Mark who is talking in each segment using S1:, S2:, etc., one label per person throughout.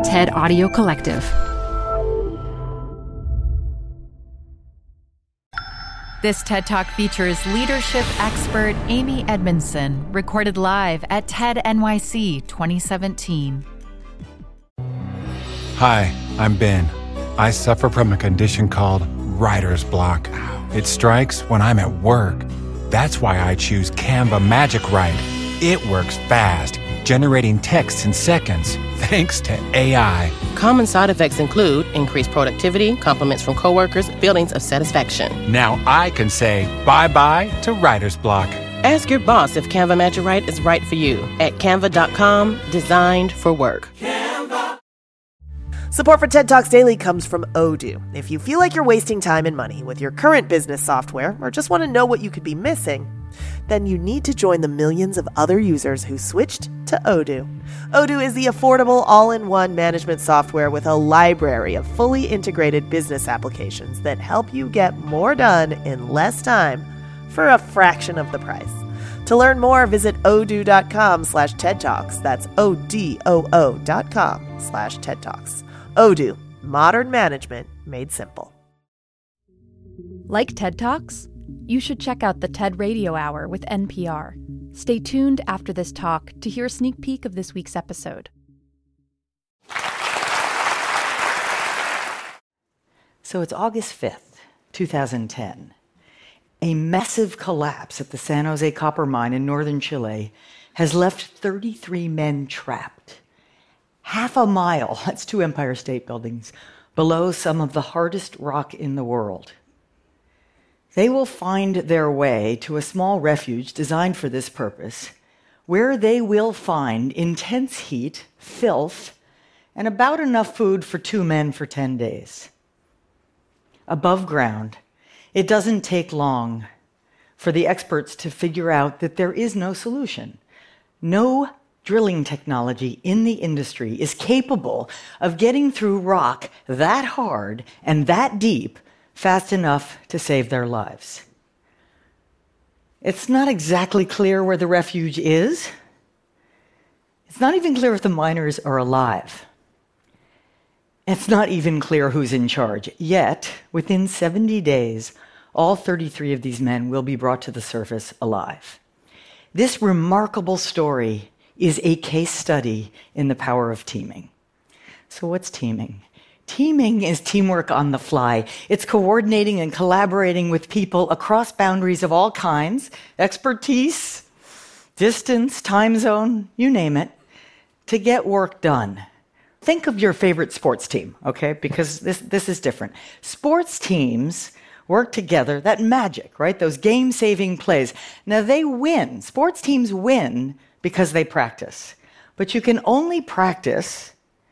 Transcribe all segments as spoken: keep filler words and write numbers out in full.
S1: TED Audio Collective.
S2: This TED Talk features leadership expert Amy Edmondson, recorded live at TED N Y C twenty seventeen.
S3: Hi, I'm Ben. I suffer from a condition called writer's block. It strikes when I'm at work. That's why I choose Canva Magic Write. It works fast, generating texts in seconds, thanks to A I.
S4: Common side effects include increased productivity, compliments from coworkers, feelings of satisfaction.
S3: Now I can say bye-bye to writer's block.
S4: Ask your boss if Canva Magic Write is right for you at canva dot com, designed for work.
S5: Canva. Support for TED Talks Daily comes from Odoo. If you feel like you're wasting time and money with your current business software or just want to know what you could be missing, then you need to join the millions of other users who switched to Odoo. Odoo is the affordable all-in-one management software with a library of fully integrated business applications that help you get more done in less time for a fraction of the price. To learn more, visit odoo.com slash TED Talks. That's O-D-O-O dot com slash TED Talks. Odoo, modern management made simple.
S1: Like TED Talks? You should check out the TED Radio Hour with N P R. Stay tuned after this talk to hear a sneak peek of this week's episode.
S6: So it's August fifth, twenty ten. A massive collapse at the San Jose copper mine in northern Chile has left thirty-three men trapped. Half a mile, that's two Empire State Buildings, below some of the hardest rock in the world. They will find their way to a small refuge designed for this purpose, where they will find intense heat, filth, and about enough food for two men for ten days. Above ground, it doesn't take long for the experts to figure out that there is no solution. No drilling technology in the industry is capable of getting through rock that hard and that deep fast enough to save their lives. It's not exactly clear where the refuge is. It's not even clear if the miners are alive. It's not even clear who's in charge. Yet, within seventy days, all thirty-three of these men will be brought to the surface alive. This remarkable story is a case study in the power of teaming. So what's teaming? Teaming is teamwork on the fly. It's coordinating and collaborating with people across boundaries of all kinds, expertise, distance, time zone, you name it, to get work done. Think of your favorite sports team, okay? Because this, this is different. Sports teams work together, that magic, right? Those game-saving plays. Now, they win. Sports teams win because they practice. But you can only practice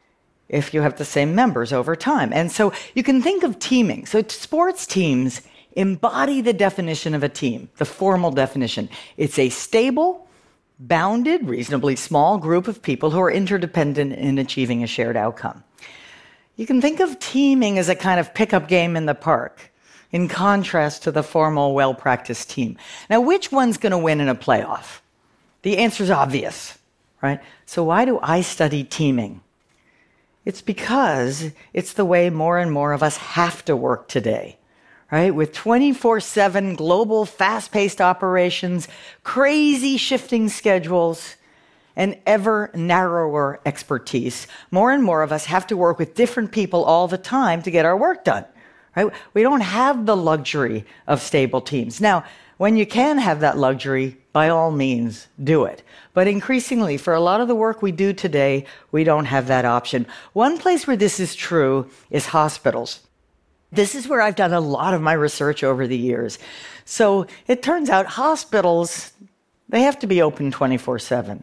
S6: if you have the same members over time. And so you can think of teaming. So sports teams embody the definition of a team, the formal definition. It's a stable, bounded, reasonably small group of people who are interdependent in achieving a shared outcome. You can think of teaming as a kind of pickup game in the park, in contrast to the formal, well-practiced team. Now, which one's going to win in a playoff? The answer is obvious, right? So why do I study teaming? It's because it's the way more and more of us have to work today, right? With twenty-four seven global fast-paced operations, crazy shifting schedules, and ever narrower expertise, more and more of us have to work with different people all the time to get our work done, right? We don't have the luxury of stable teams. Now, when you can have that luxury, by all means, do it. But increasingly, for a lot of the work we do today, we don't have that option. One place where this is true is hospitals. This is where I've done a lot of my research over the years. So it turns out hospitals, they have to be open twenty-four seven.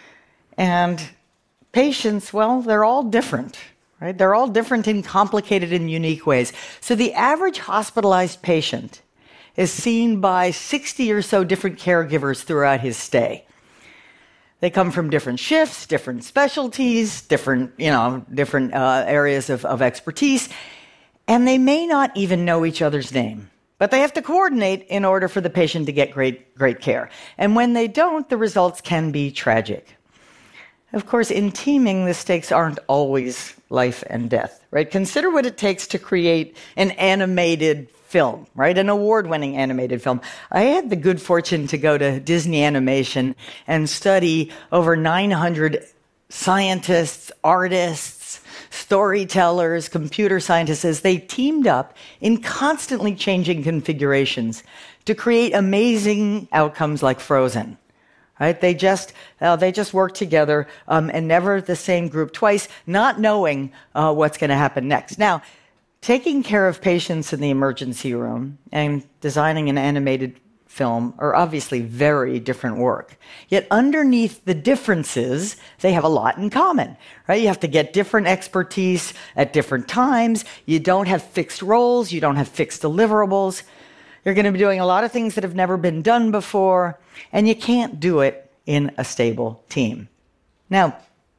S6: And patients, well, they're all different, right? They're all different in complicated and unique ways. So the average hospitalized patient is seen by sixty or so different caregivers throughout his stay. They come from different shifts, different specialties, different, you know, different uh, areas of, of expertise, and they may not even know each other's name. But they have to coordinate in order for the patient to get great, great care. And when they don't, the results can be tragic. Of course, in teaming, the stakes aren't always life and death, right? Consider what it takes to create an animated film, right? An award-winning animated film. I had the good fortune to go to Disney Animation and study over nine hundred scientists, artists, storytellers, computer scientists as they teamed up in constantly changing configurations to create amazing outcomes like Frozen. Right? They just uh, they just work together um, and never the same group twice, not knowing uh, what's going to happen next. Now, taking care of patients in the emergency room and designing an animated film are obviously very different work. Yet underneath the differences, they have a lot in common. Right? You have to get different expertise at different times. You don't have fixed roles. You don't have fixed deliverables. You're going to be doing a lot of things that have never been done before, and you can't do it in a stable team. Now,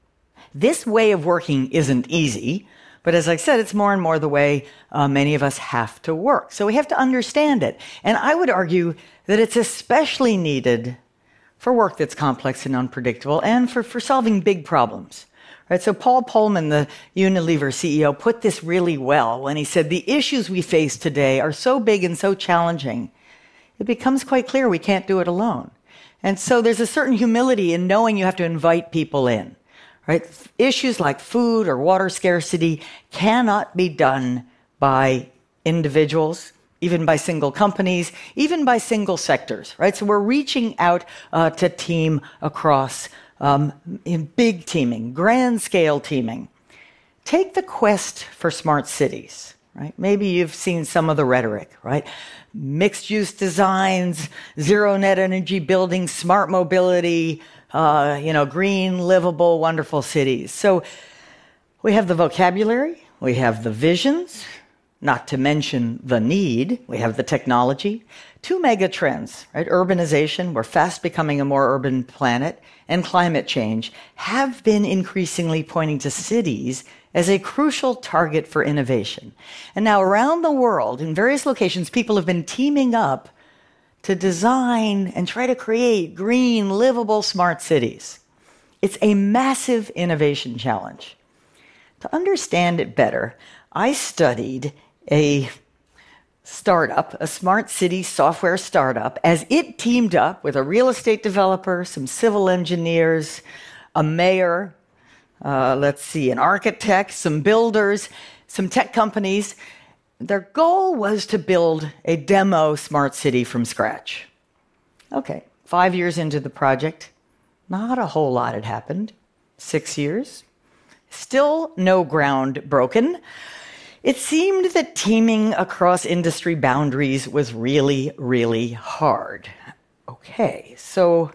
S6: this way of working isn't easy, but as I said, it's more and more the way uh, many of us have to work. So we have to understand it. And I would argue that it's especially needed for work that's complex and unpredictable and for, for solving big problems. Right, so Paul Polman, the Unilever C E O, put this really well when he said, the issues we face today are so big and so challenging, it becomes quite clear we can't do it alone. And so there's a certain humility in knowing you have to invite people in. Right? Issues like food or water scarcity cannot be done by individuals, even by single companies, even by single sectors. Right? So we're reaching out uh, to team across Um, in big teaming, grand scale teaming. Take the quest for smart cities, right? Maybe you've seen some of the rhetoric, right? Mixed use designs, zero net energy buildings, smart mobility, uh, you know, green, livable, wonderful cities. So we have the vocabulary, we have the visions, not to mention the need, we have the technology. Two mega trends, right? Urbanization, we're fast becoming a more urban planet, and climate change have been increasingly pointing to cities as a crucial target for innovation. And now around the world, in various locations, people have been teaming up to design and try to create green, livable, smart cities. It's a massive innovation challenge. To understand it better, I studied a startup, a smart city software startup, as it teamed up with a real estate developer, some civil engineers, a mayor, uh, let's see, an architect, some builders, some tech companies. Their goal was to build a demo smart city from scratch. Okay, five years into the project, not a whole lot had happened. Six years, still no ground broken. It seemed that teaming across industry boundaries was really, really hard. Okay, so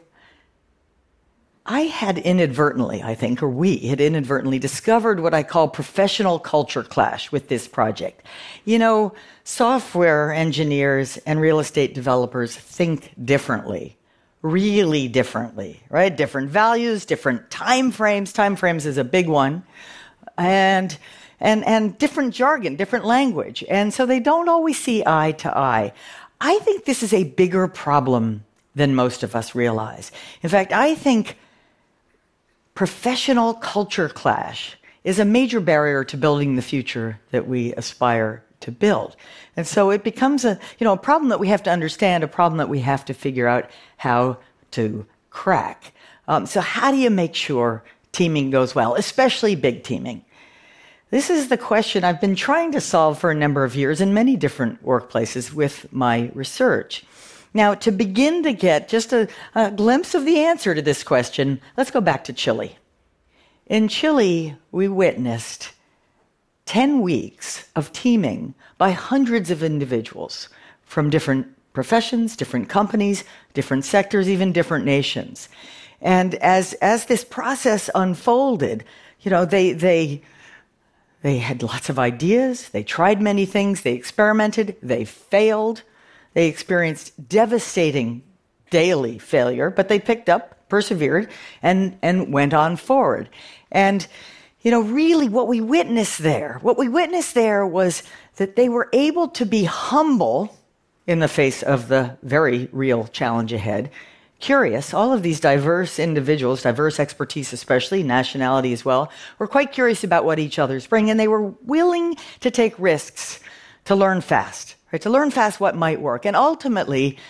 S6: I had inadvertently, I think, or we had inadvertently discovered what I call professional culture clash with this project. You know, software engineers and real estate developers think differently, really differently, right? Different values, different time frames. Time frames is a big one. And And, and different jargon, different language. And so they don't always see eye to eye. I think this is a bigger problem than most of us realize. In fact, I think professional culture clash is a major barrier to building the future that we aspire to build. And so it becomes a, you know, a problem that we have to understand, a problem that we have to figure out how to crack. Um, so how do you make sure teaming goes well, especially big teaming? This is the question I've been trying to solve for a number of years in many different workplaces with my research. Now, to begin to get just a, a glimpse of the answer to this question, let's go back to Chile. In Chile, we witnessed ten weeks of teaming by hundreds of individuals from different professions, different companies, different sectors, even different nations. And as, as this process unfolded, you know, they, they, They had lots of ideas, they tried many things, they experimented, they failed, they experienced devastating daily failure, but they picked up, persevered, and, and went on forward. And, you know, really what we witnessed there, what we witnessed there was that they were able to be humble in the face of the very real challenge ahead, curious. All of these diverse individuals, diverse expertise especially, nationality as well, were quite curious about what each other's bring, and they were willing to take risks to learn fast, right? To learn fast what might work. And ultimately,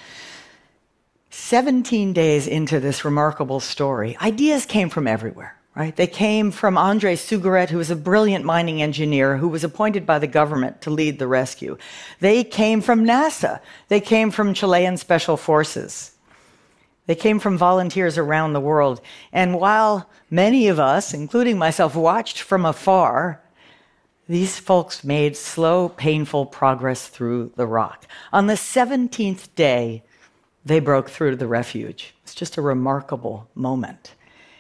S6: seventeen days into this remarkable story, ideas came from everywhere. Right? They came from Andrei Sugaret, who was a brilliant mining engineer who was appointed by the government to lead the rescue. They came from NASA. They came from Chilean special forces. They came from volunteers around the world. And while many of us, including myself, watched from afar, these folks made slow, painful progress through the rock. On the seventeenth day, they broke through to the refuge. It's just a remarkable moment.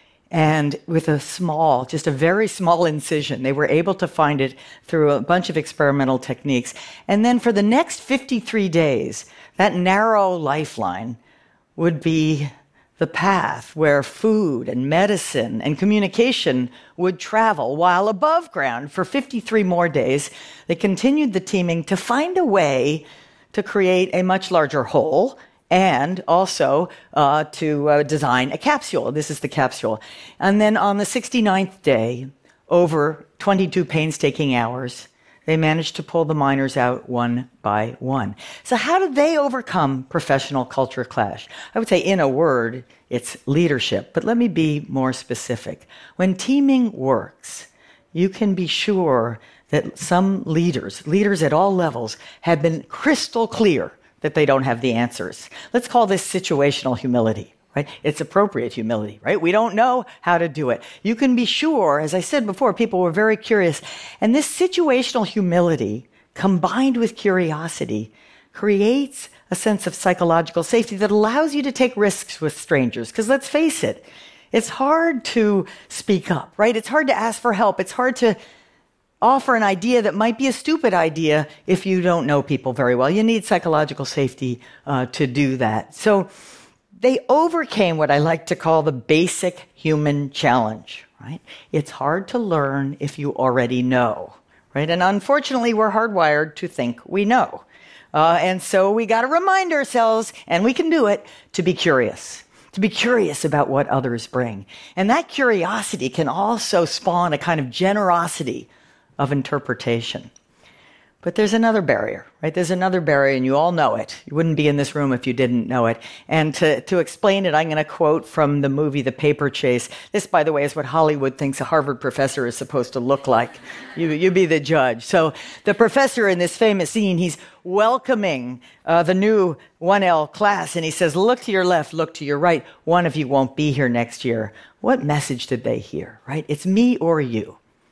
S6: And with a small, just a very small incision, they were able to find it through a bunch of experimental techniques. And then for the next fifty-three days, that narrow lifeline would be the path where food and medicine and communication would travel, while above ground for fifty-three more days, they continued the teaming to find a way to create a much larger whole and also uh, to uh, design a capsule. This is the capsule. And then on the sixty-ninth day, over twenty-two painstaking hours, they managed to pull the miners out one by one. So how did they overcome professional culture clash? I would say, in a word, it's leadership. But let me be more specific. When teaming works, you can be sure that some leaders, leaders at all levels, have been crystal clear that they don't have the answers. Let's call this situational humility, right? It's appropriate humility, right? We don't know how to do it. You can be sure, as I said before, people were very curious. And this situational humility, combined with curiosity, creates a sense of psychological safety that allows you to take risks with strangers. Because let's face it, it's hard to speak up, right? It's hard to ask for help. It's hard to offer an idea that might be a stupid idea if you don't know people very well. You need psychological safety uh, to do that. So they overcame what I like to call the basic human challenge, right? It's hard to learn if you already know, right? And unfortunately, we're hardwired to think we know. Uh, and so we got to remind ourselves, and we can do it, to be curious. To be curious about what others bring. And that curiosity can also spawn a kind of generosity of interpretation. But there's another barrier, right? There's another barrier, and you all know it. You wouldn't be in this room if you didn't know it. And to, to explain it, I'm going to quote from the movie The Paper Chase. This, by the way, is what Hollywood thinks a Harvard professor is supposed to look like. You, you be the judge. So the professor in this famous scene, he's welcoming uh, the new one L class, and he says, look to your left, look to your right. One of you won't be here next year. What message did they hear, right? It's me or you.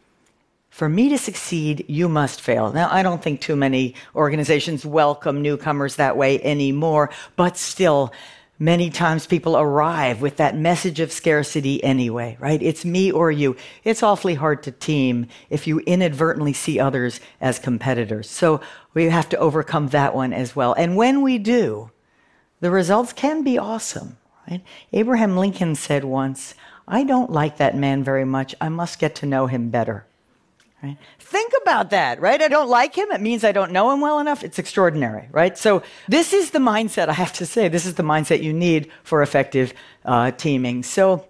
S6: For me to succeed, you must fail. Now, I don't think too many organizations welcome newcomers that way anymore, but still, many times people arrive with that message of scarcity anyway, right? It's me or you. It's awfully hard to team if you inadvertently see others as competitors. So we have to overcome that one as well. And when we do, the results can be awesome, right? Abraham Lincoln said once, I don't like that man very much. I must get to know him better. Right? Think about that, right? I don't like him. It means I don't know him well enough. It's extraordinary, right? So this is the mindset, I have to say, this is the mindset you need for effective uh, teaming. So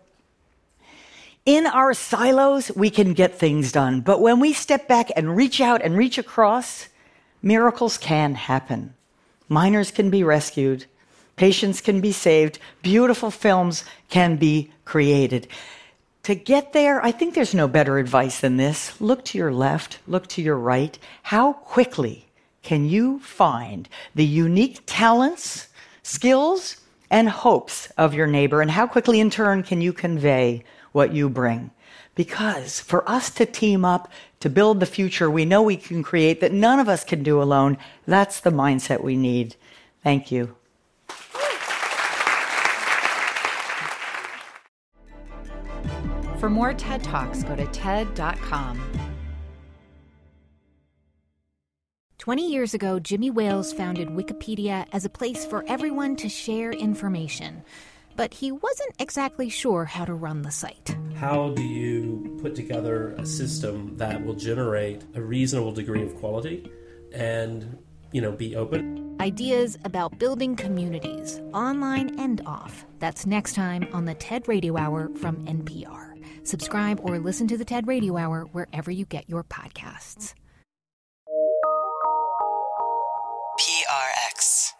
S6: in our silos, we can get things done. But when we step back and reach out and reach across, miracles can happen. Miners can be rescued. Patients can be saved. Beautiful films can be created. To get there, I think there's no better advice than this. Look to your left, look to your right. How quickly can you find the unique talents, skills, and hopes of your neighbor? And how quickly, in turn, can you convey what you bring? Because for us to team up, to build the future we know we can create that none of us can do alone, that's the mindset we need. Thank you.
S2: For more TED Talks, go to ted dot com.
S7: Twenty years ago, Jimmy Wales founded Wikipedia as a place for everyone to share information. But he wasn't exactly sure how to run the site.
S8: How do you put together a system that will generate a reasonable degree of quality and, you know, be open?
S7: Ideas about building communities, online and off. That's next time on the TED Radio Hour from N P R. Subscribe or listen to the TED Radio Hour wherever you get your podcasts.
S9: P R X.